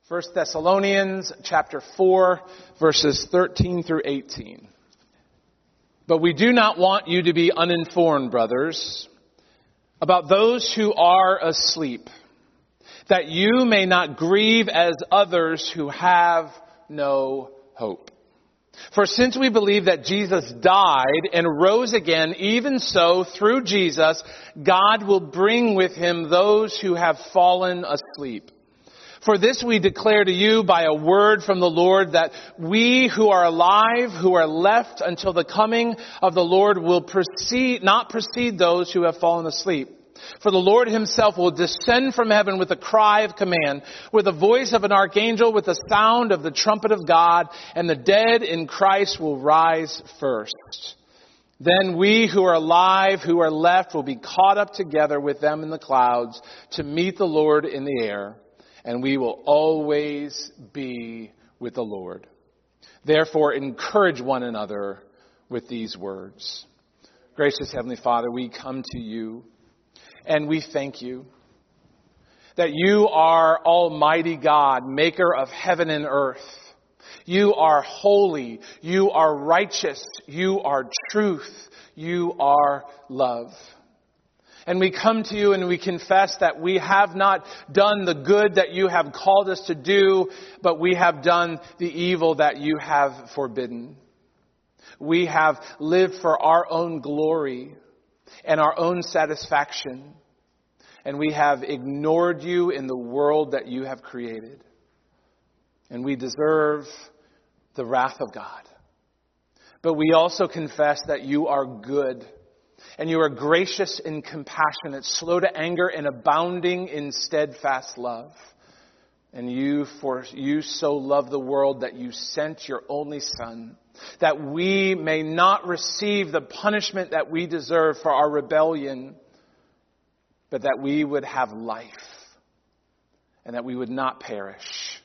1 Thessalonians chapter 4, verses 13 through 18. But we do not want you to be uninformed, brothers, about those who are asleep, that you may not grieve as others who have no hope. For since we believe that Jesus died and rose again, even so, through Jesus, God will bring with him those who have fallen asleep. For this we declare to you by a word from the Lord, that we who are alive, who are left until the coming of the Lord, will not precede those who have fallen asleep. For the Lord himself will descend from heaven with a cry of command, with the voice of an archangel, with the sound of the trumpet of God, and the dead in Christ will rise first. Then we who are alive, who are left, will be caught up together with them in the clouds to meet the Lord in the air. And we will always be with the Lord. Therefore, encourage one another with these words. Gracious Heavenly Father, we come to you and we thank you that you are Almighty God, maker of heaven and earth. You are holy. You are righteous. You are truth. You are love. And we come to you and we confess that we have not done the good that you have called us to do, but we have done the evil that you have forbidden. We have lived for our own glory and our own satisfaction. And we have ignored you in the world that you have created. And we deserve the wrath of God. But we also confess that you are good. And you are gracious and compassionate, slow to anger and abounding in steadfast love. And you so loved the world that you sent your only Son, that we may not receive the punishment that we deserve for our rebellion, but that we would have life, and that we would not perish,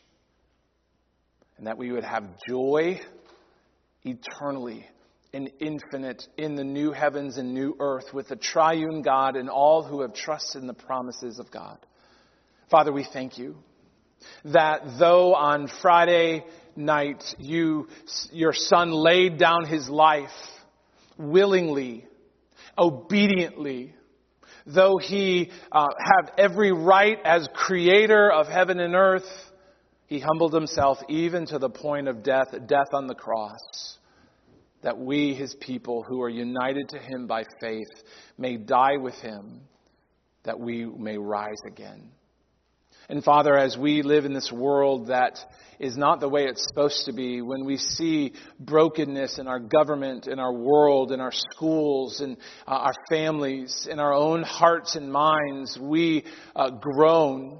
and that we would have joy eternally and infinite in the new heavens and new earth with the triune God and all who have trusted in the promises of God. Father, we thank you that though on Friday night your Son laid down his life willingly, obediently, though he had every right as creator of heaven and earth, he humbled himself even to the point of death on the cross, that we, his people who are united to him by faith, may die with him, that we may rise again. And Father, as we live in this world that is not the way it's supposed to be, when we see brokenness in our government, in our world, in our schools, in our families, in our own hearts and minds, we groan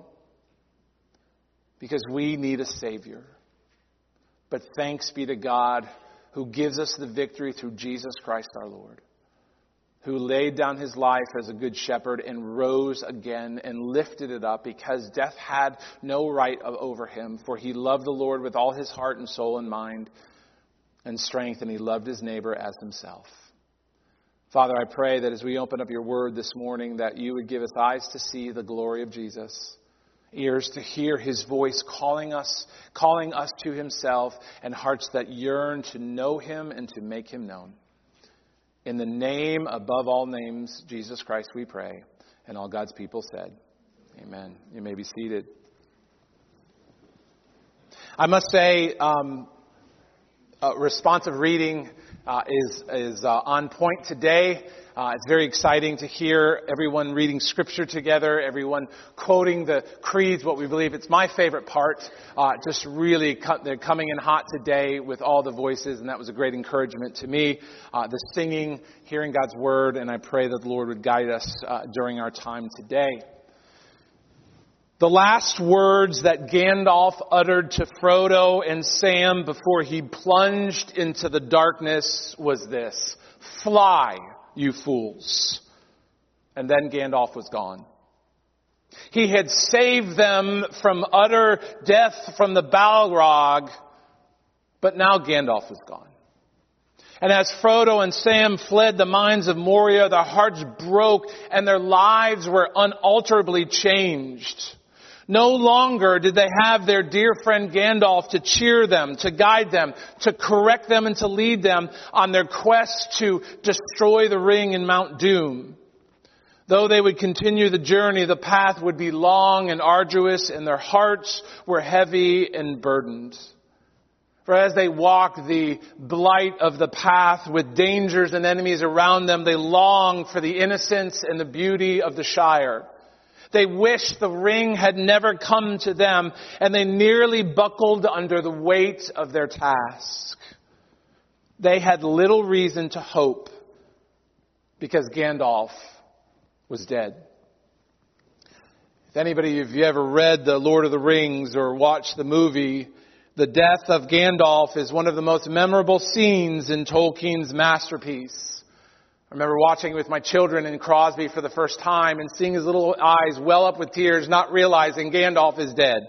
because we need a Savior. But thanks be to God who gives us the victory through Jesus Christ our Lord, who laid down his life as a good shepherd and rose again and lifted it up because death had no right over him. For he loved the Lord with all his heart and soul and mind and strength, and he loved his neighbor as himself. Father, I pray that as we open up your word this morning, that you would give us eyes to see the glory of Jesus, ears to hear his voice calling us to himself, and hearts that yearn to know him and to make him known. In the name above all names, Jesus Christ, we pray. And all God's people said, amen. You may be seated. I must say, responsive reading is on point today. It's very exciting to hear everyone reading scripture together, everyone quoting the creeds, what we believe. It's my favorite part. Just really, they're coming in hot today with all the voices, and that was a great encouragement to me. The singing, hearing God's word, and I pray that the Lord would guide us during our time today. The last words that Gandalf uttered to Frodo and Sam before he plunged into the darkness was this: "Fly, you fools." And then Gandalf was gone. He had saved them from utter death from the Balrog, but now Gandalf was gone. And as Frodo and Sam fled the mines of Moria, their hearts broke and their lives were unalterably changed. No longer did they have their dear friend Gandalf to cheer them, to guide them, to correct them, and to lead them on their quest to destroy the ring in Mount Doom. Though they would continue the journey, the path would be long and arduous, and their hearts were heavy and burdened. For as they walked the blight of the path with dangers and enemies around them, they longed for the innocence and the beauty of the Shire. They wished the ring had never come to them, and they nearly buckled under the weight of their task. They had little reason to hope because Gandalf was dead. If anybody, if you ever read The Lord of the Rings or watched the movie, the death of Gandalf is one of the most memorable scenes in Tolkien's masterpiece. I remember watching it with my children in Crosby for the first time and seeing his little eyes well up with tears, not realizing Gandalf is dead.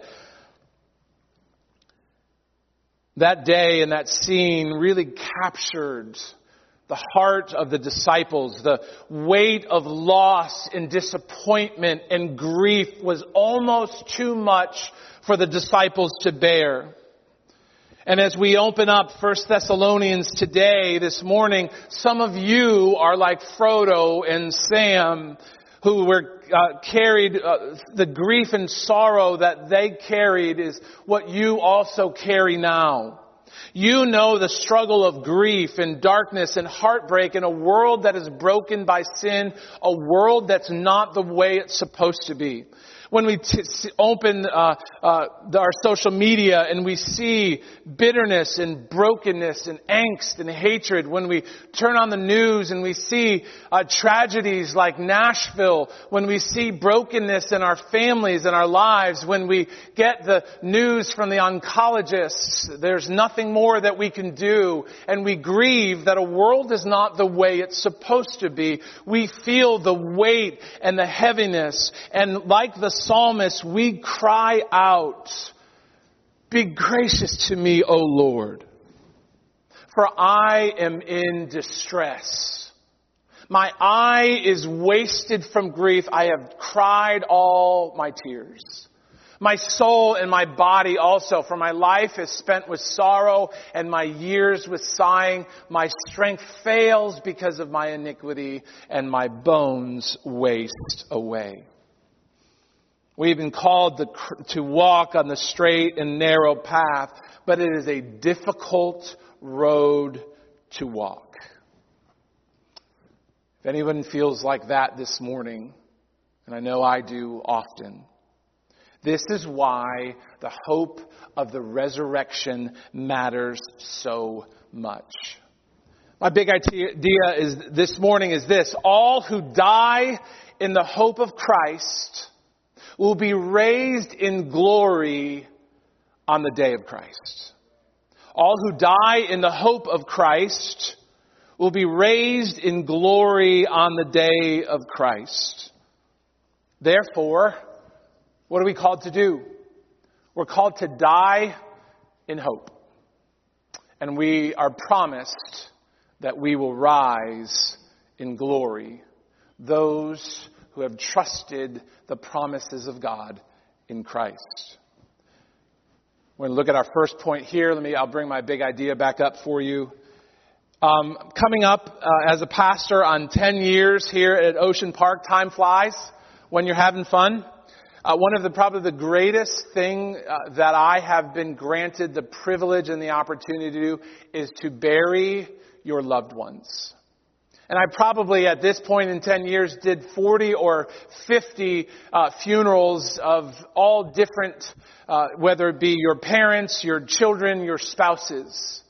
That day and that scene really captured the heart of the disciples. The weight of loss and disappointment and grief was almost too much for the disciples to bear. And as we open up 1 Thessalonians today, this morning, some of you are like Frodo and Sam, who were carried, the grief and sorrow that they carried is what you also carry now. You know the struggle of grief and darkness and heartbreak in a world that is broken by sin, a world that's not the way it's supposed to be. When we open our social media and we see bitterness and brokenness and angst and hatred, when we turn on the news and we see tragedies like Nashville, when we see brokenness in our families and our lives, when we get the news from the oncologists, there's nothing more that we can do, and we grieve that a world is not the way it's supposed to be. We feel the weight and the heaviness, and like the psalmist, we cry out, "Be gracious to me, O Lord, for I am in distress. My eye is wasted from grief. I have cried all my tears. My soul and my body also, for my life is spent with sorrow and my years with sighing. My strength fails because of my iniquity, and my bones waste away." We've been called to walk on the straight and narrow path, but it is a difficult road to walk. If anyone feels like that this morning, and I know I do often, this is why the hope of the resurrection matters so much. My big idea this morning is this: all who die in the hope of Christ will be raised in glory on the day of Christ. All who die in the hope of Christ will be raised in glory on the day of Christ. Therefore, what are we called to do? We're called to die in hope. And we are promised that we will rise in glory. Those who have trusted the promises of God in Christ. We're going to look at our first point here. I'll bring my big idea back up for you. Coming up as a pastor on 10 years here at Ocean Park, time flies when you're having fun. One of probably the greatest thing that I have been granted the privilege and the opportunity to do is to bury your loved ones. And I probably at this point in 10 years did 40 or 50 funerals of all different, whether it be your parents, your children, your spouses.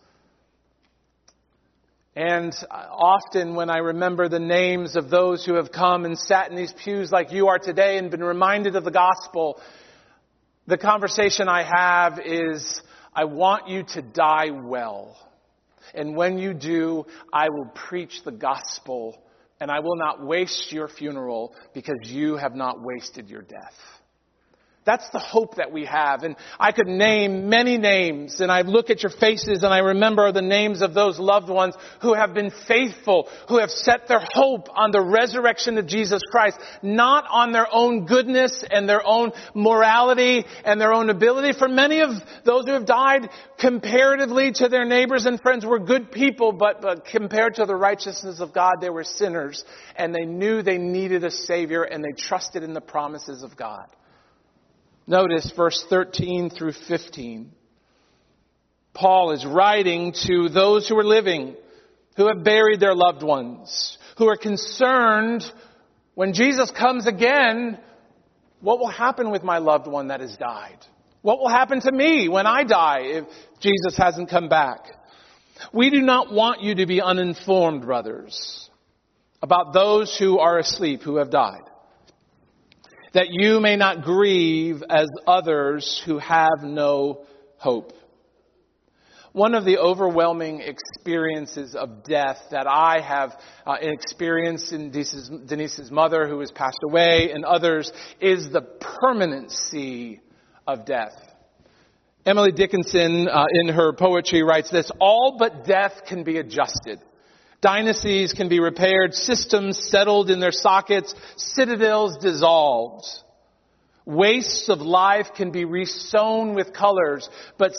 And often when I remember the names of those who have come and sat in these pews like you are today and been reminded of the gospel, the conversation I have is, I want you to die well. And when you do, I will preach the gospel, and I will not waste your funeral because you have not wasted your death. That's the hope that we have. And I could name many names, and I look at your faces and I remember the names of those loved ones who have been faithful, who have set their hope on the resurrection of Jesus Christ, not on their own goodness and their own morality and their own ability. For many of those who have died, comparatively to their neighbors and friends, were good people, but compared to the righteousness of God, they were sinners. And they knew they needed a Savior, and they trusted in the promises of God. Notice verse 13 through 15. Paul is writing to those who are living, who have buried their loved ones, who are concerned when Jesus comes again, what will happen with my loved one that has died? What will happen to me when I die if Jesus hasn't come back? We do not want you to be uninformed, brothers, about those who are asleep, who have died, that you may not grieve as others who have no hope. One of the overwhelming experiences of death that I have experienced in Denise's mother, who has passed away, and others, is the permanency of death. Emily Dickinson, in her poetry, writes this: all but death can be adjusted. Dynasties can be repaired, systems settled in their sockets, citadels dissolved. Wastes of life can be resown with colors, but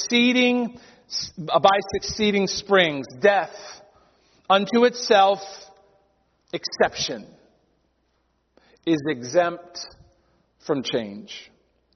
by succeeding springs, death, unto itself, exception, is exempt from change.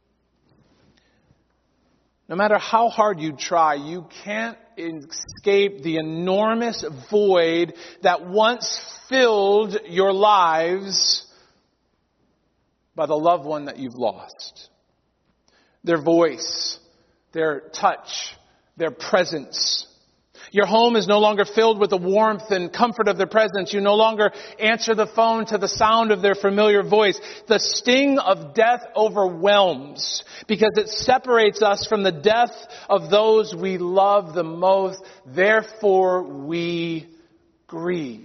No matter how hard you try, you can't escape the enormous void that once filled your lives by the loved one that you've lost. Their voice, their touch, their presence. Your home is no longer filled with the warmth and comfort of their presence. You no longer answer the phone to the sound of their familiar voice. The sting of death overwhelms because it separates us from the death of those we love the most. Therefore, we grieve.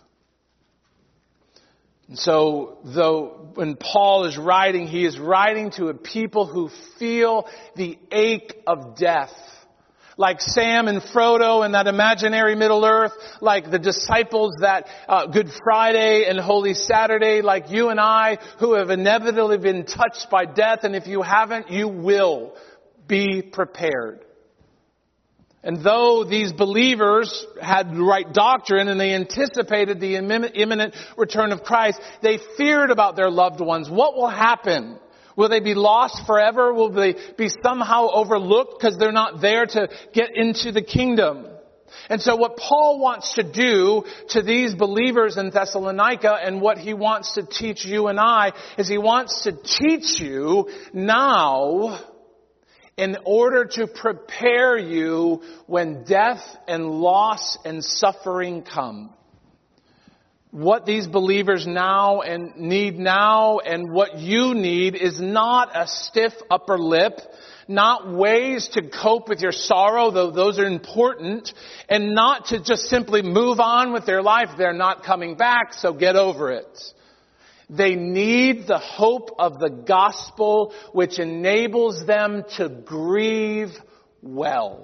And so, though when Paul is writing, he is writing to a people who feel the ache of death. Like Sam and Frodo in that imaginary Middle Earth, like the disciples that Good Friday and Holy Saturday, like you and I who have inevitably been touched by death, and if you haven't, you will. Be prepared. And though these believers had the right doctrine and they anticipated the imminent return of Christ, they feared about their loved ones. What will happen? Will they be lost forever? Will they be somehow overlooked because they're not there to get into the kingdom? And so what Paul wants to do to these believers in Thessalonica, and what he wants to teach you and I, is he wants to teach you now in order to prepare you when death and loss and suffering come. What these believers now and need now, and what you need, is not a stiff upper lip, not ways to cope with your sorrow, though those are important, and not to just simply move on with their life. They're not coming back, so get over it. They need the hope of the gospel, which enables them to grieve well.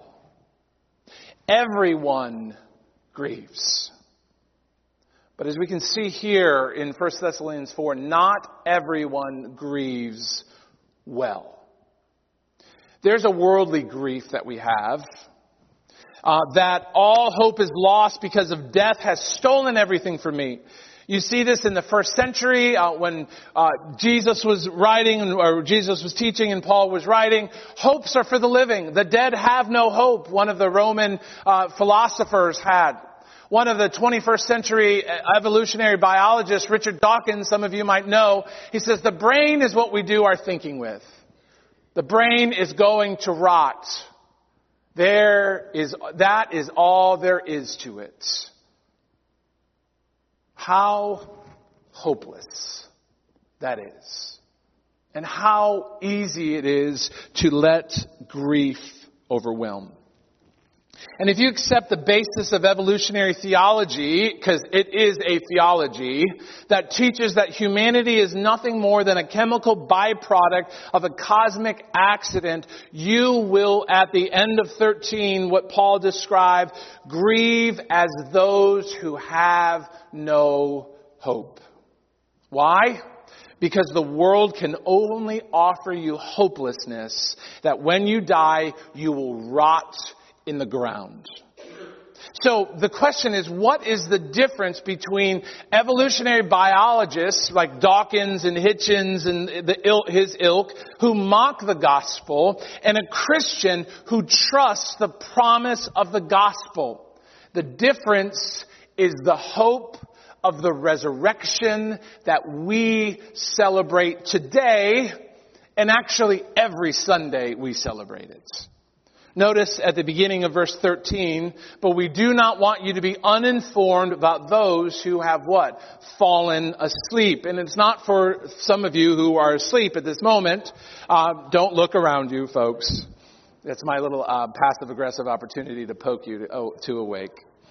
Everyone grieves. But as we can see here in 1 Thessalonians 4, not everyone grieves well. There's a worldly grief that we have, that all hope is lost because of death has stolen everything from me. You see this in the first century when Jesus was writing, or Jesus was teaching and Paul was writing. Hopes are for the living. The dead have no hope, one of the Roman philosophers had. One of the 21st century evolutionary biologists, Richard Dawkins, some of you might know, he says the brain is what we do our thinking with. The brain is going to rot. That is all there is to it. How hopeless that is. And how easy it is to let grief overwhelm. And if you accept the basis of evolutionary theology, because it is a theology that teaches that humanity is nothing more than a chemical byproduct of a cosmic accident, you will, at the end of 13, what Paul described, grieve as those who have no hope. Why? Because the world can only offer you hopelessness, that when you die, you will rot in the ground. So the question is, what is the difference between evolutionary biologists like Dawkins and Hitchens and his ilk who mock the gospel and a Christian who trusts the promise of the gospel? The difference is the hope of the resurrection that we celebrate today, and actually every Sunday we celebrate it. Notice at the beginning of verse 13, but we do not want you to be uninformed about those who have what? Fallen asleep. And it's not for some of you who are asleep at this moment. Don't look around you, folks. That's my little passive-aggressive opportunity to poke you to awake.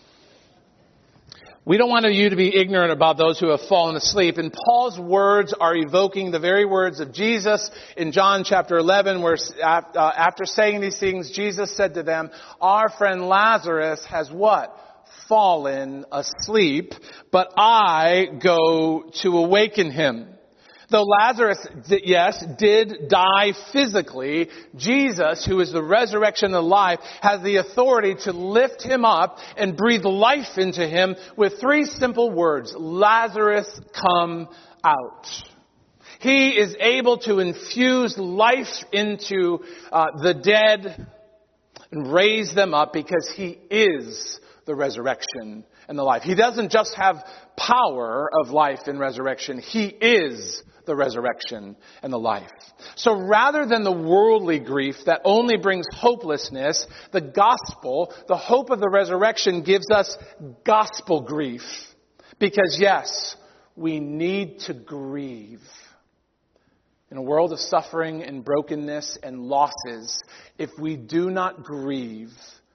We don't want you to be ignorant about those who have fallen asleep. And Paul's words are evoking the very words of Jesus in John chapter 11, where after saying these things, Jesus said to them, our friend Lazarus has what? Fallen asleep, but I go to awaken him. Though Lazarus, yes, did die physically, Jesus, who is the resurrection and the life, has the authority to lift him up and breathe life into him with three simple words: Lazarus, come out. He is able to infuse life into the dead and raise them up because he is the resurrection and the life. He doesn't just have power of life and resurrection. He is the resurrection and the life. So rather than the worldly grief that only brings hopelessness, the gospel, the hope of the resurrection, gives us gospel grief. Because yes, we need to grieve. In a world of suffering and brokenness and losses, if we do not grieve,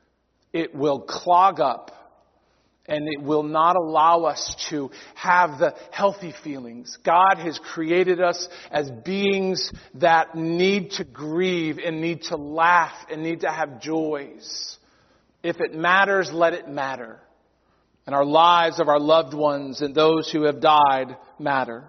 it will clog up. And it will not allow us to have the healthy feelings. God has created us as beings that need to grieve and need to laugh and need to have joys. If it matters, let it matter. And our lives of our loved ones and those who have died matter.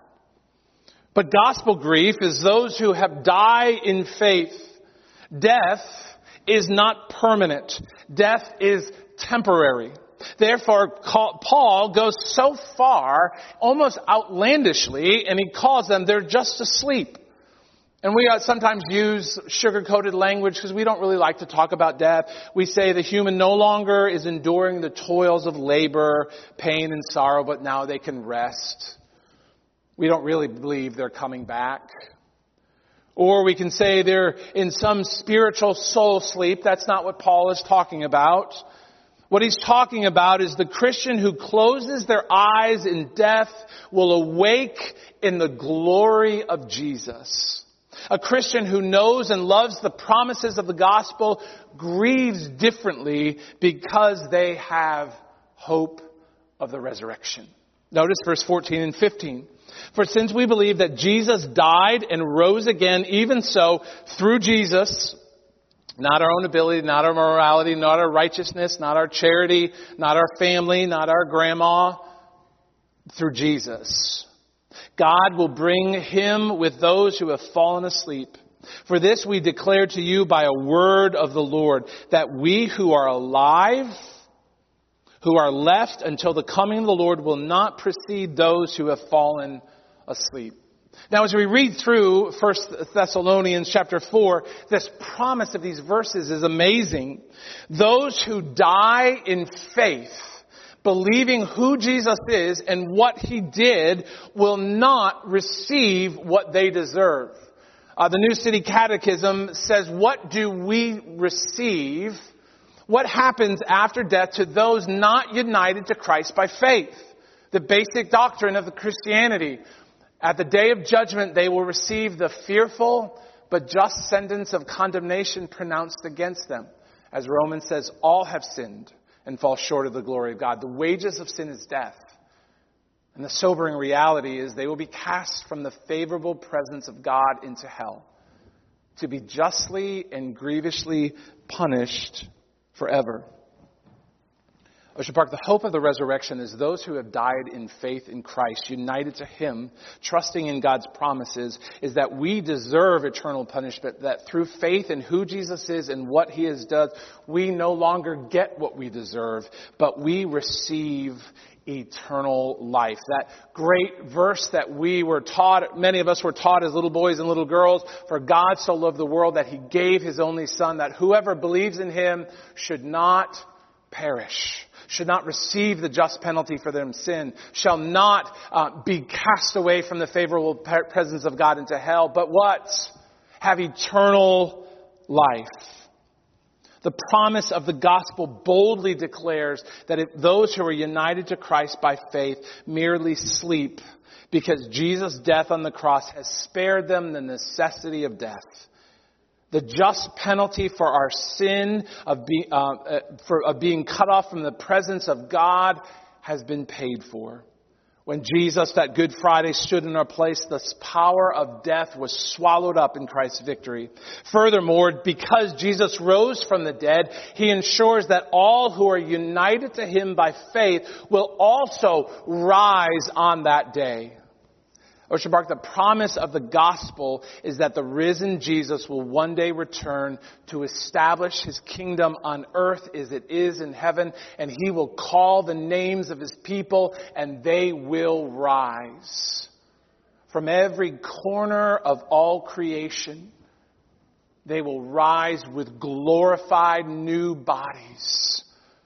But gospel grief is those who have died in faith. Death is not permanent. Death is temporary. Therefore, Paul goes so far, almost outlandishly, and he calls them, they're just asleep. And we sometimes use sugar-coated language because we don't really like to talk about death. We say the human no longer is enduring the toils of labor, pain, and sorrow, but now they can rest. We don't really believe they're coming back. Or we can say they're in some spiritual soul sleep. That's not what Paul is talking about. What he's talking about is the Christian who closes their eyes in death will awake in the glory of Jesus. A Christian who knows and loves the promises of the gospel grieves differently because they have hope of the resurrection. Notice verse 14 and 15. For since we believe that Jesus died and rose again, even so, through Jesus, not our own ability, not our morality, not our righteousness, not our charity, not our family, not our grandma, through Jesus, God will bring him with those who have fallen asleep. For this we declare to you by a word of the Lord, that we who are alive, who are left until the coming of the Lord, will not precede those who have fallen asleep. Now, as we read through 1 Thessalonians chapter 4, this promise of these verses is amazing. Those who die in faith, believing who Jesus is and what he did, will not receive what they deserve. The New City Catechism says, what do we receive? What happens after death to those not united to Christ by faith? The basic doctrine of the Christianity. At the day of judgment, they will receive the fearful but just sentence of condemnation pronounced against them. As Romans says, all have sinned and fall short of the glory of God. The wages of sin is death. And the sobering reality is they will be cast from the favorable presence of God into hell, to be justly and grievously punished forever. Ocean Park, the hope of the resurrection is those who have died in faith in Christ, united to Him, trusting in God's promises, is that we deserve eternal punishment, that through faith in who Jesus is and what He has done, we no longer get what we deserve, but we receive eternal life. That great verse that we were taught, many of us were taught as little boys and little girls, for God so loved the world that He gave His only Son, that whoever believes in Him should not perish, should not receive the just penalty for their sin, shall not be cast away from the favorable presence of God into hell, but what? Have eternal life. The promise of the gospel boldly declares that if those who are united to Christ by faith merely sleep, because Jesus' death on the cross has spared them the necessity of death. The just penalty for our sin of being cut off from the presence of God has been paid for. When Jesus, that Good Friday, stood in our place, the power of death was swallowed up in Christ's victory. Furthermore, because Jesus rose from the dead, He ensures that all who are united to Him by faith will also rise on that day. Ocean Park, the promise of the gospel is that the risen Jesus will one day return to establish His kingdom on earth as it is in heaven, and He will call the names of His people, and they will rise. From every corner of all creation, they will rise with glorified new bodies.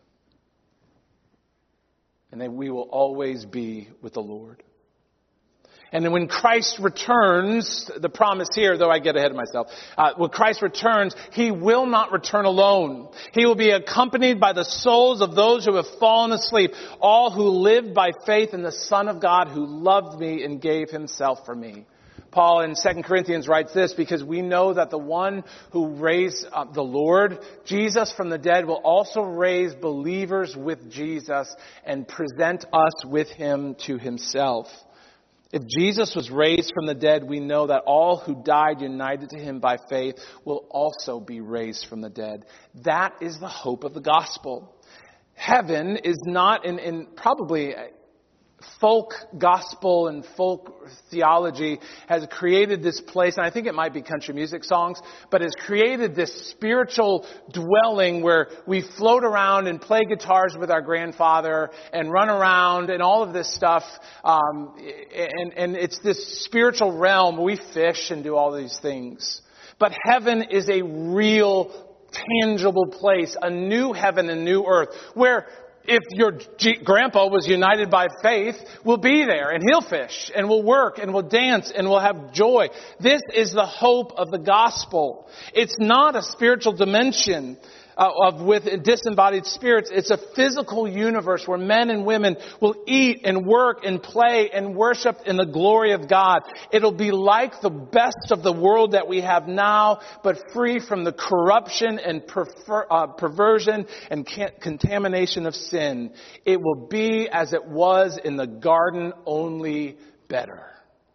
And then we will always be with the Lord. And then when Christ returns, the promise here, though I get ahead of myself, when Christ returns, He will not return alone. He will be accompanied by the souls of those who have fallen asleep, all who lived by faith in the Son of God who loved me and gave Himself for me. Paul in 2 Corinthians writes this, because we know that the one who raised the Lord, Jesus from the dead, will also raise believers with Jesus and present us with Him to Himself. If Jesus was raised from the dead, we know that all who died united to Him by faith will also be raised from the dead. That is the hope of the gospel. Heaven is not in probably folk gospel and folk theology has created this place, and I think it might be country music songs, but has created this spiritual dwelling where we float around and play guitars with our grandfather and run around and all of this stuff. And it's this spiritual realm. We fish and do all these things. But heaven is a real, tangible place, a new heaven and new earth, where if your grandpa was united by faith, we'll be there and he'll fish and we'll work and we'll dance and we'll have joy. This is the hope of the gospel. It's not a spiritual dimension with disembodied spirits. It's a physical universe where men and women will eat and work and play and worship in the glory of God. It'll be like the best of the world that we have now, but free from the corruption and perversion and contamination of sin. It will be as it was in the garden, only better.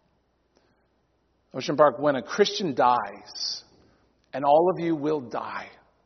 Ocean Park, when a Christian dies, and all of you will die,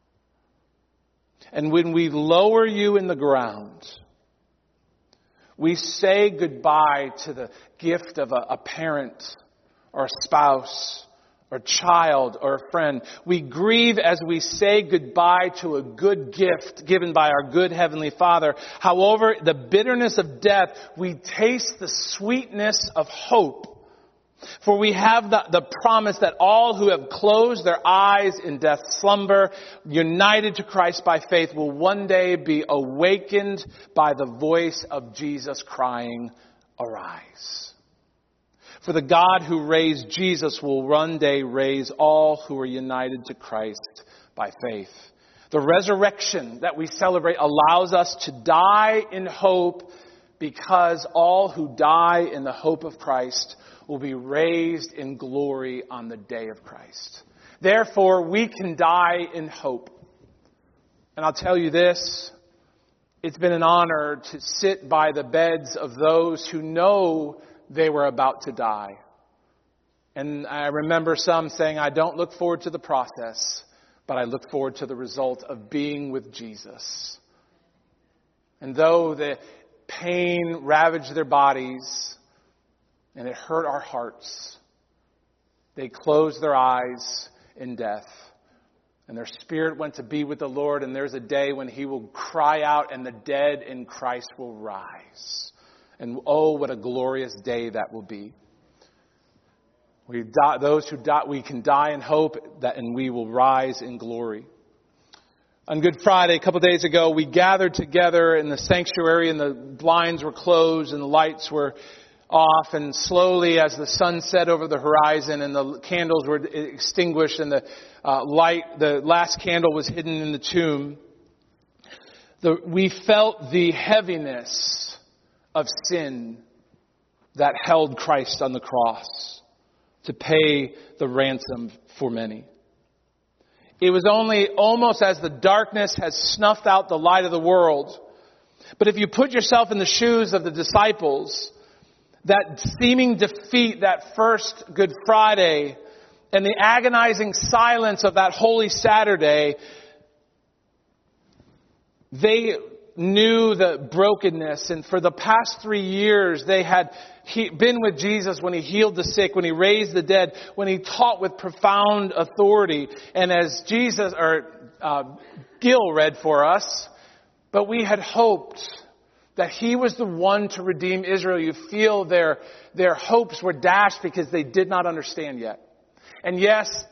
and when we lower you in the ground, we say goodbye to the gift of a parent or a spouse or child or a friend. We grieve as we say goodbye to a good gift given by our good Heavenly Father. However, the bitterness of death, we taste the sweetness of hope. For we have the promise that all who have closed their eyes in death's slumber, united to Christ by faith, will one day be awakened by the voice of Jesus crying, "Arise." For the God who raised Jesus will one day raise all who are united to Christ by faith. The resurrection that we celebrate allows us to die in hope, because all who die in the hope of Christ will be raised in glory on the day of Christ. Therefore, we can die in hope. And I'll tell you this, it's been an honor to sit by the beds of those who know they were about to die. And I remember some saying, I don't look forward to the process, but I look forward to the result of being with Jesus. And though the pain ravaged their bodies and it hurt our hearts, they closed their eyes in death. And their spirit went to be with the Lord, and there's a day when He will cry out and the dead in Christ will rise. And oh, what a glorious day that will be. Those who die, we can die in hope, and we will rise in glory. On Good Friday, a couple days ago, we gathered together in the sanctuary, and the blinds were closed and the lights were off, and slowly as the sun set over the horizon and the candles were extinguished and the last candle was hidden in the tomb, we felt the heaviness of sin that held Christ on the cross to pay the ransom for many. It was only almost as the darkness has snuffed out the light of the world. But if you put yourself in the shoes of the disciples, that seeming defeat that first Good Friday and the agonizing silence of that Holy Saturday, they knew the brokenness. And for the past 3 years, they had been with Jesus when He healed the sick, when He raised the dead, when He taught with profound authority. And as Gil read for us, but we had hoped that He was the one to redeem Israel. You feel their hopes were dashed because they did not understand yet. And yes,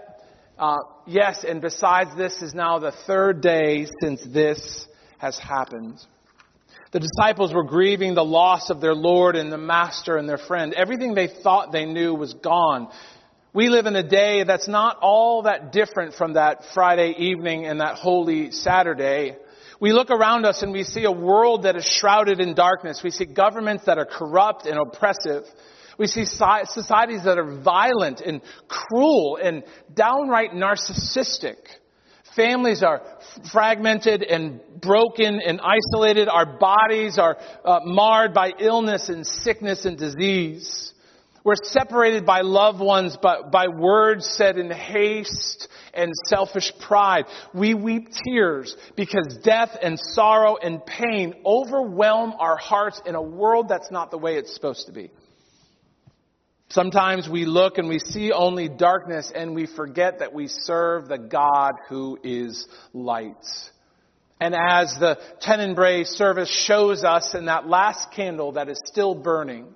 and besides, this is now the third day since this has happened. The disciples were grieving the loss of their Lord and the Master and their friend. Everything they thought they knew was gone. We live in a day that's not all that different from that Friday evening and that Holy Saturday. We look around us and we see a world that is shrouded in darkness. We see governments that are corrupt and oppressive. We see societies that are violent and cruel and downright narcissistic. Families are fragmented and broken and isolated. Our bodies are marred by illness and sickness and disease. We're separated by loved ones, but by words said in haste and selfish pride. We weep tears because death and sorrow and pain overwhelm our hearts in a world that's not the way it's supposed to be. Sometimes we look and we see only darkness and we forget that we serve the God who is light. And as the Tenebrae service shows us in that last candle that is still burning,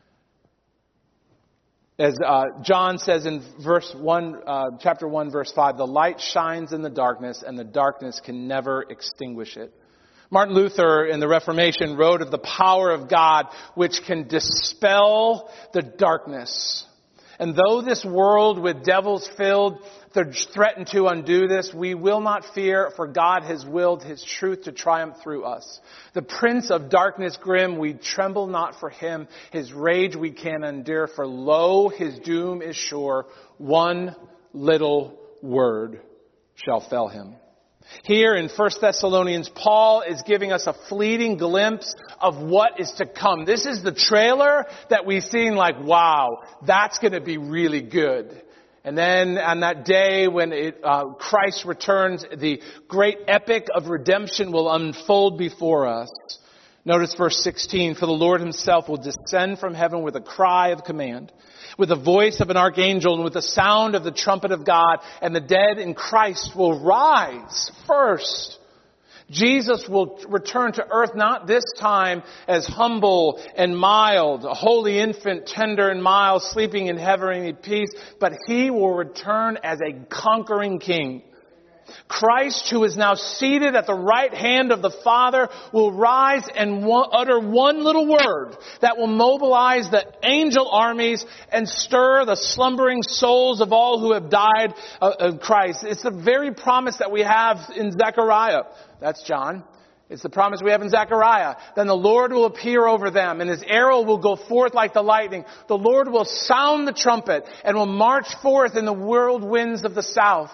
as John says in chapter 1, verse 5, the light shines in the darkness and the darkness can never extinguish it. Martin Luther in the Reformation wrote of the power of God which can dispel the darkness. And though this world with devils filled threaten to undo this, we will not fear, for God has willed His truth to triumph through us. The prince of darkness grim, we tremble not for him. His rage we can endure, for lo, his doom is sure. One little word shall fell him. Here in 1 Thessalonians, Paul is giving us a fleeting glimpse of what is to come. This is the trailer that we've seen like, wow, that's going to be really good. And then on that day when Christ returns, the great epic of redemption will unfold before us. Notice verse 16, for the Lord Himself will descend from heaven with a cry of command, with the voice of an archangel, and with the sound of the trumpet of God, and the dead in Christ will rise first. Jesus will return to earth not this time as humble and mild, a holy infant, tender and mild, sleeping in heavenly peace, but He will return as a conquering king. Christ, who is now seated at the right hand of the Father, will rise and utter one little word that will mobilize the angel armies and stir the slumbering souls of all who have died of Christ. It's the very promise that we have in Zechariah. That's John. It's the promise we have in Zechariah. Then the Lord will appear over them, and His arrow will go forth like the lightning. The Lord will sound the trumpet and will march forth in the whirlwinds of the south.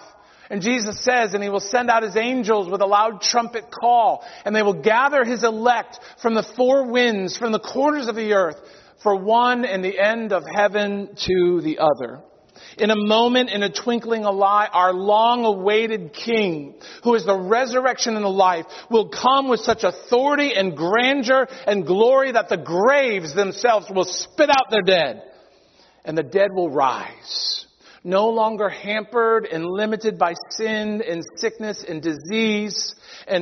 And Jesus says, and he will send out his angels with a loud trumpet call, and they will gather his elect from the four winds, from the corners of the earth, for one and the end of heaven to the other. In a moment, in a twinkling of an eye, our long-awaited King, who is the resurrection and the life, will come with such authority and grandeur and glory that the graves themselves will spit out their dead, and the dead will rise. No longer hampered and limited by sin and sickness and disease,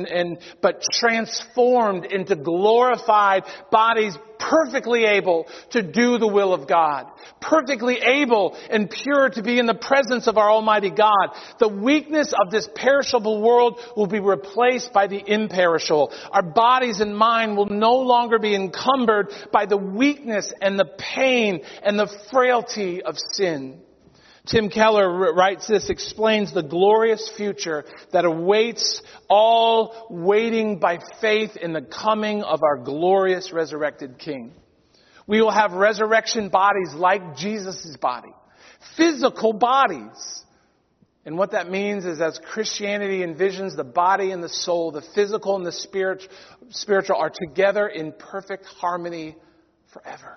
but transformed into glorified bodies, perfectly able to do the will of God, perfectly able and pure to be in the presence of our Almighty God. The weakness of this perishable world will be replaced by the imperishable. Our bodies and mind will no longer be encumbered by the weakness and the pain and the frailty of sin. Tim Keller writes this, explains the glorious future that awaits all waiting by faith in the coming of our glorious resurrected King. We will have resurrection bodies like Jesus' body. Physical bodies. And what that means is, as Christianity envisions the body and the soul, the physical and the spiritual are together in perfect harmony forever.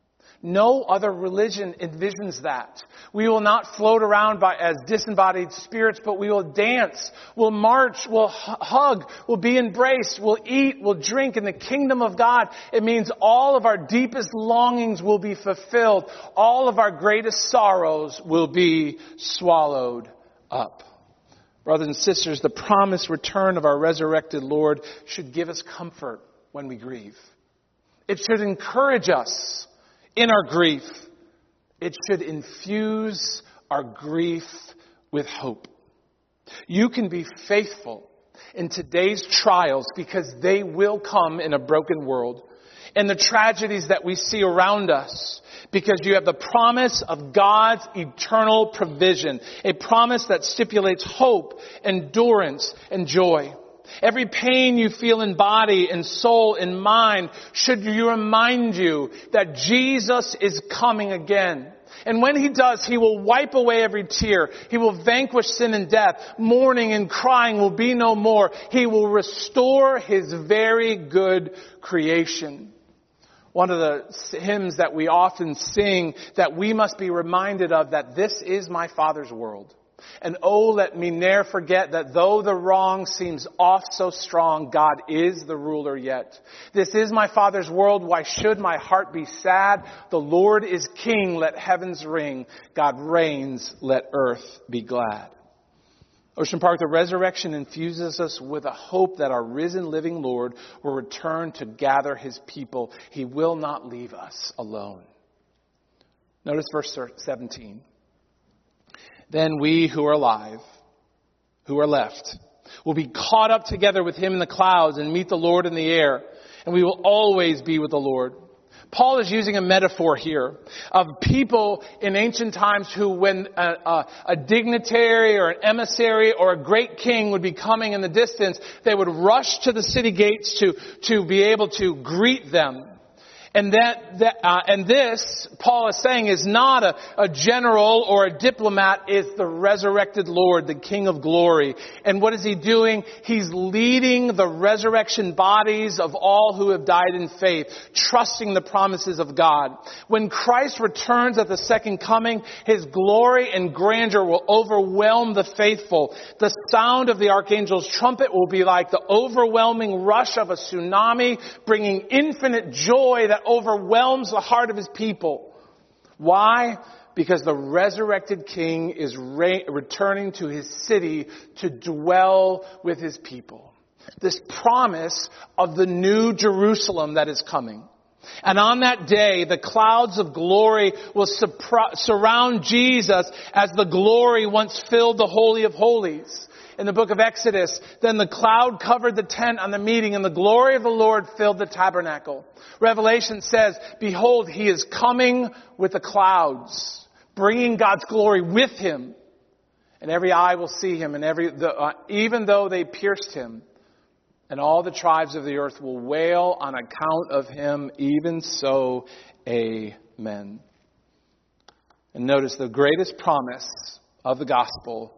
No other religion envisions that. We will not float around as disembodied spirits, but we will dance, we'll march, we'll hug, we'll be embraced, we'll eat, we'll drink in the kingdom of God. It means all of our deepest longings will be fulfilled. All of our greatest sorrows will be swallowed up. Brothers and sisters, the promised return of our resurrected Lord should give us comfort when we grieve. It should encourage us in our grief. It should infuse our grief with hope. You can be faithful in today's trials, because they will come in a broken world, and the tragedies that we see around us, because you have the promise of God's eternal provision, a promise that stipulates hope, endurance, and joy. Every pain you feel in body and soul and mind should remind you that Jesus is coming again. And when he does, he will wipe away every tear. He will vanquish sin and death. Mourning and crying will be no more. He will restore his very good creation. One of the hymns that we often sing, that we must be reminded of, that this is my Father's world. And oh, let me ne'er forget that though the wrong seems oft so strong, God is the ruler yet. This is my Father's world, why should my heart be sad? The Lord is King, let heavens ring. God reigns, let earth be glad. Ocean Park, the resurrection infuses us with a hope that our risen living Lord will return to gather his people. He will not leave us alone. Notice verse 17. Then we who are alive, who are left, will be caught up together with him in the clouds and meet the Lord in the air, and we will always be with the Lord. Paul is using a metaphor here of people in ancient times who, when a dignitary or an emissary or a great king would be coming in the distance, they would rush to the city gates to be able to greet them. And this, Paul is saying, is not a general or a diplomat, is the resurrected Lord, the King of glory. And what is he doing? He's leading the resurrection bodies of all who have died in faith, trusting the promises of God. When Christ returns at the second coming, his glory and grandeur will overwhelm the faithful. The sound of the archangel's trumpet will be like the overwhelming rush of a tsunami, bringing infinite joy that overwhelms the heart of his people. Why? Because the resurrected King is returning to his city to dwell with his people. This promise of the new Jerusalem that is coming. And on that day, the clouds of glory will surround Jesus as the glory once filled the Holy of Holies. In the book of Exodus, then the cloud covered the tent on the meeting, and the glory of the Lord filled the tabernacle. Revelation says, behold, he is coming with the clouds, bringing God's glory with him. And every eye will see him, and even though they pierced him, and all the tribes of the earth will wail on account of him. Even so, amen. And notice the greatest promise of the gospel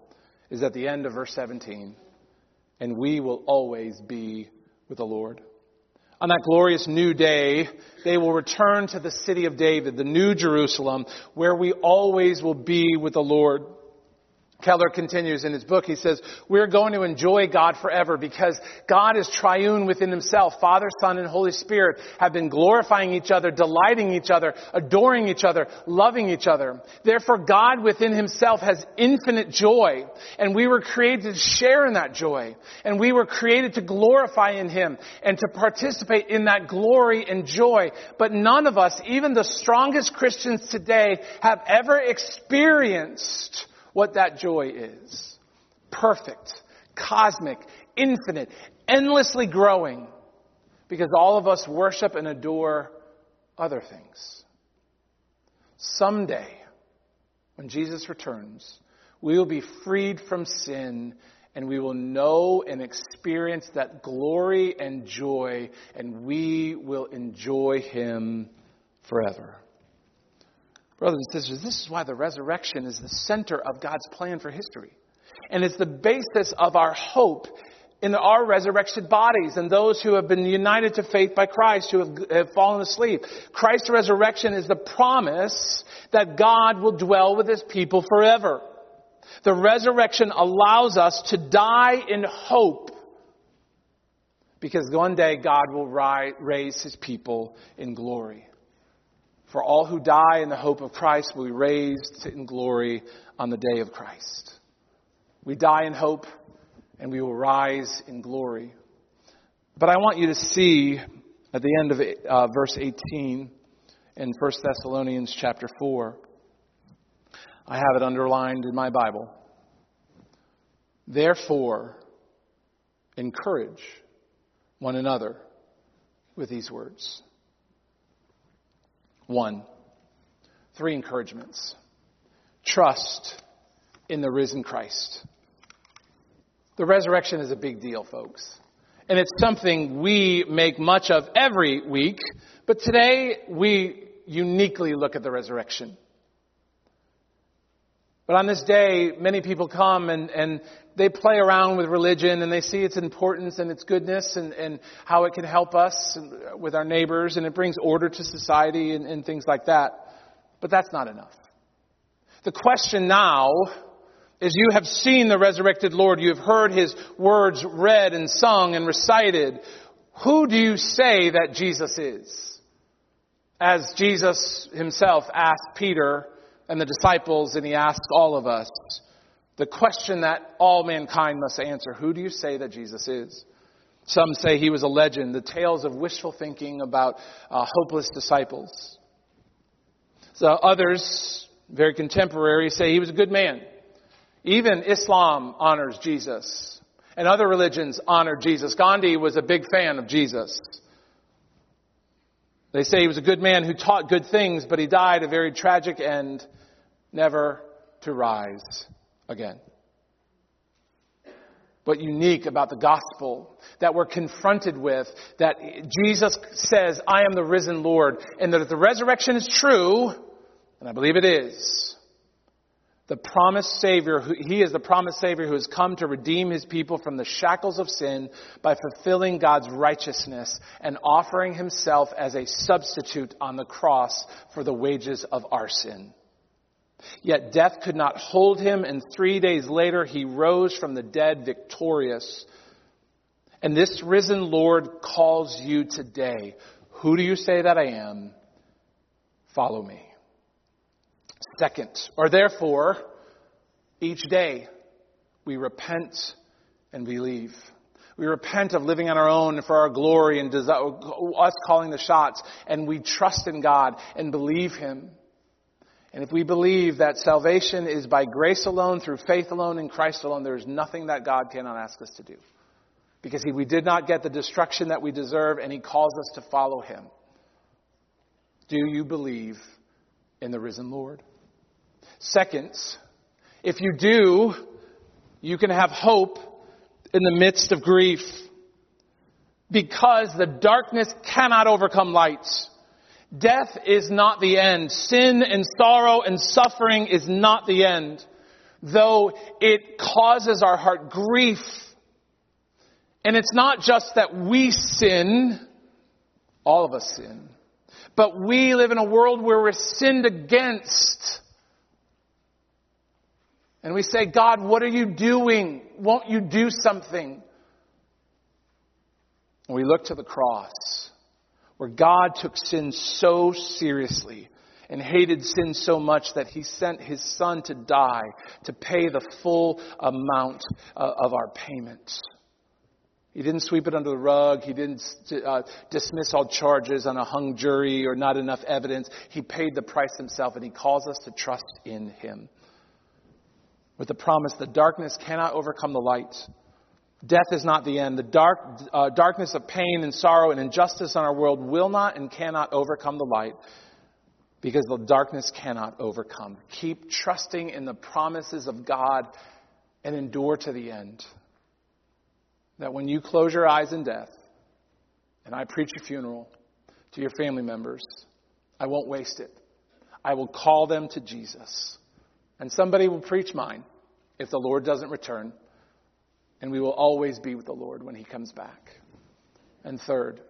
is at the end of verse 17. And we will always be with the Lord. On that glorious new day, they will return to the city of David, the New Jerusalem, where we always will be with the Lord. Keller continues in his book. He says, we're going to enjoy God forever because God is triune within himself. Father, Son, and Holy Spirit have been glorifying each other, delighting each other, adoring each other, loving each other. Therefore, God within himself has infinite joy, and we were created to share in that joy. And we were created to glorify in him and to participate in that glory and joy. But none of us, even the strongest Christians today, have ever experienced what that joy is. Perfect, cosmic, infinite, endlessly growing. Because all of us worship and adore other things. Someday, when Jesus returns, we will be freed from sin and we will know and experience that glory and joy, and we will enjoy him forever. Brothers and sisters, this is why the resurrection is the center of God's plan for history. And it's the basis of our hope in our resurrected bodies and those who have been united to faith by Christ, who have fallen asleep. Christ's resurrection is the promise that God will dwell with his people forever. The resurrection allows us to die in hope because one day God will raise his people in glory. For all who die in the hope of Christ will be raised in glory on the day of Christ. We die in hope and we will rise in glory. But I want you to see at the end of verse 18 in 1 Thessalonians chapter 4. I have it underlined in my Bible. Therefore, encourage one another with these words. 1, 3 encouragements. Trust in the risen Christ. The resurrection is a big deal, folks. And it's something we make much of every week. But today, we uniquely look at the resurrection. But on this day, many people come and they play around with religion and they see its importance and its goodness and how it can help us with our neighbors and it brings order to society and things like that. But that's not enough. The question now is, you have seen the resurrected Lord. You have heard his words read and sung and recited. Who do you say that Jesus is? As Jesus himself asked Peter and the disciples, and he asks all of us, the question that all mankind must answer: who do you say that Jesus is? Some say he was a legend, the tales of wishful thinking about hopeless disciples. So others, very contemporary, say he was a good man. Even Islam honors Jesus, and other religions honor Jesus. Gandhi was a big fan of Jesus. They say he was a good man who taught good things, but he died a very tragic end, never to rise again. What unique about the gospel that we're confronted with, that Jesus says, I am the risen Lord, and that if the resurrection is true, and I believe it is, the promised Savior, he is the promised Savior who has come to redeem his people from the shackles of sin by fulfilling God's righteousness and offering himself as a substitute on the cross for the wages of our sin. Yet death could not hold him, and 3 days later he rose from the dead victorious. And this risen Lord calls you today. Who do you say that I am? Follow me. Second, or therefore, each day we repent and believe. We repent of living on our own for our glory and us calling the shots, and we trust in God and believe him. And if we believe that salvation is by grace alone, through faith alone, in Christ alone, there is nothing that God cannot ask us to do. Because we did not get the destruction that we deserve, and he calls us to follow him. Do you believe in the risen Lord? Second, if you do, you can have hope in the midst of grief. Because the darkness cannot overcome light. Death is not the end. Sin and sorrow and suffering is not the end. though it causes our heart grief. And it's not just that we sin, all of us sin, but we live in a world where we're sinned against. And we say, God, what are you doing? Won't you do something? And we look to the cross, where God took sin so seriously and hated sin so much that he sent his Son to die to pay the full amount of our payments. He didn't sweep it under the rug. He didn't dismiss all charges on a hung jury or not enough evidence. He paid the price himself, and he calls us to trust in him. With the promise that darkness cannot overcome the light. Death is not the end. The darkness of pain and sorrow and injustice in our world will not and cannot overcome the light, because the darkness cannot overcome. Keep trusting in the promises of God and endure to the end. That when you close your eyes in death, and I preach a funeral to your family members, I won't waste it. I will call them to Jesus. And somebody will preach mine if the Lord doesn't return. And we will always be with the Lord when he comes back. And third,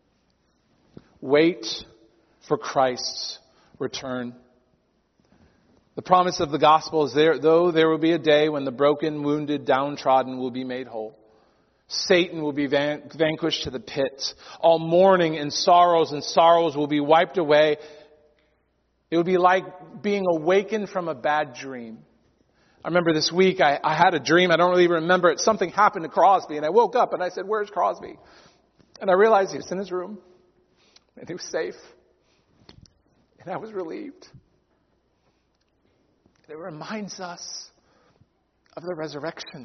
wait for Christ's return. The promise of the gospel is though there will be a day when the broken, wounded, downtrodden will be made whole. Satan will be vanquished to the pit. All mourning and sorrows will be wiped away. It would be like being awakened from a bad dream. I remember this week I had a dream. I don't really remember it. Something happened to Crosby, and I woke up and I said, "Where's Crosby?" And I realized he was in his room and he was safe. And I was relieved. It reminds us of the resurrection.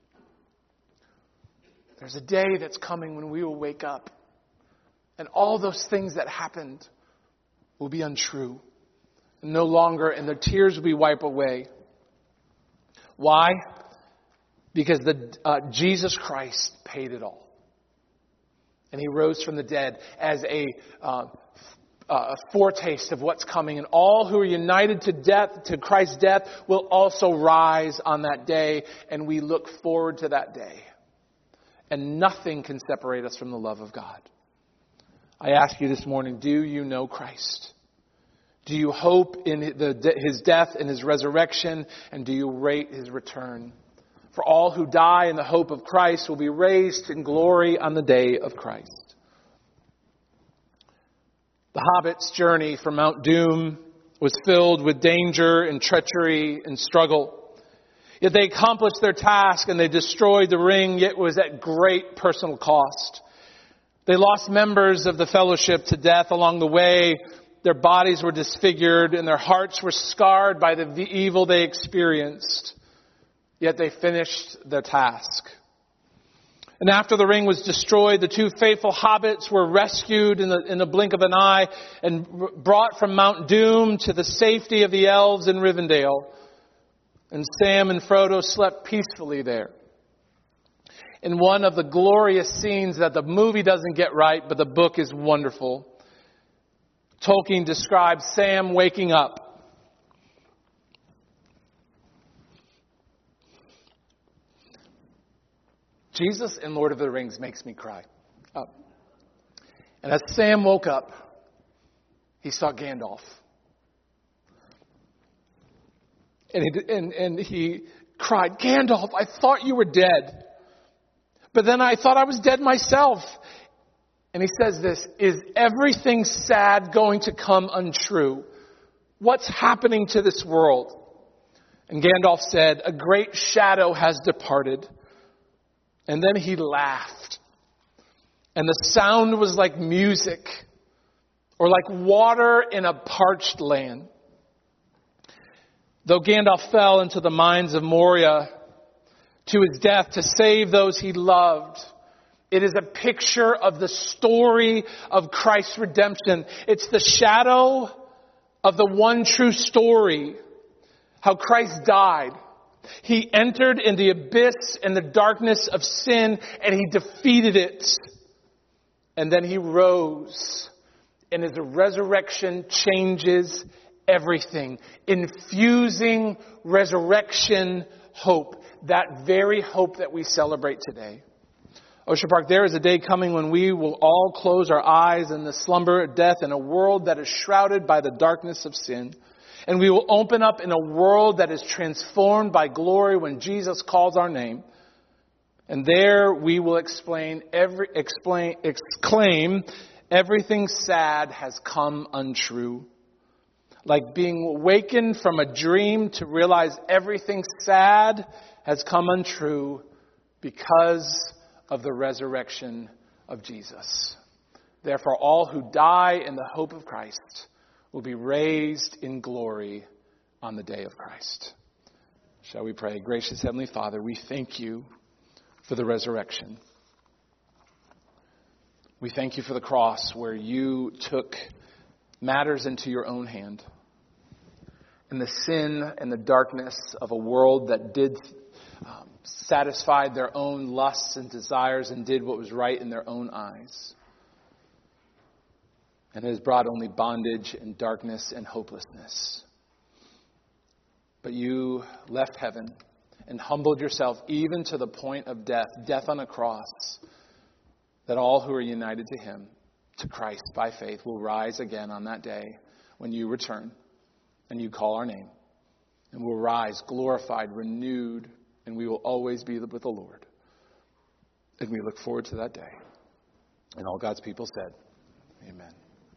There's a day that's coming when we will wake up and all those things that happened will be untrue. No longer, and the tears will be wiped away. Why? Because Jesus Christ paid it all. And he rose from the dead as a foretaste of what's coming. And all who are united to Christ's death will also rise on that day. And we look forward to that day. And nothing can separate us from the love of God. I ask you this morning, do you know Christ? Do you hope in his death and his resurrection? And do you wait his return? For all who die in the hope of Christ will be raised in glory on the day of Christ. The Hobbit's journey from Mount Doom was filled with danger and treachery and struggle. Yet they accomplished their task and they destroyed the ring, yet it was at great personal cost. They lost members of the fellowship to death along the way. Their bodies were disfigured and their hearts were scarred by the evil they experienced. Yet they finished their task. And after the ring was destroyed, the two faithful hobbits were rescued in the blink of an eye and brought from Mount Doom to the safety of the elves in Rivendell. And Sam and Frodo slept peacefully there. In one of the glorious scenes that the movie doesn't get right, but the book is wonderful, Tolkien describes Sam waking up. Jesus in Lord of the Rings makes me cry. And as Sam woke up, he saw Gandalf. And he cried, "Gandalf, I thought you were dead. But then I thought I was dead myself." And he says this, "Is everything sad going to come untrue? What's happening to this world?" And Gandalf said, "A great shadow has departed." And then he laughed. And the sound was like music or like water in a parched land. Though Gandalf fell into the mines of Moria to his death to save those he loved, it is a picture of the story of Christ's redemption. It's the shadow of the one true story, how Christ died. He entered in the abyss and the darkness of sin, and he defeated it. And then he rose, and his resurrection changes everything, infusing resurrection hope, that very hope that we celebrate today. Ocean Park, there is a day coming when we will all close our eyes in the slumber of death in a world that is shrouded by the darkness of sin. And we will open up in a world that is transformed by glory when Jesus calls our name. And there we will exclaim, everything sad has come untrue. Like being awakened from a dream to realize everything sad has come untrue because of the resurrection of Jesus. Therefore, all who die in the hope of Christ will be raised in glory on the day of Christ. Shall we pray? Gracious Heavenly Father, we thank you for the resurrection. We thank you for the cross where you took matters into your own hand. And the sin and the darkness of a world that did satisfied their own lusts and desires and did what was right in their own eyes. And it has brought only bondage and darkness and hopelessness. But you left heaven and humbled yourself even to the point of death on a cross, that all who are united to him, to Christ by faith, will rise again on that day when you return and you call our name. And we'll rise glorified, renewed, and we will always be with the Lord. And we look forward to that day. And all God's people said, amen.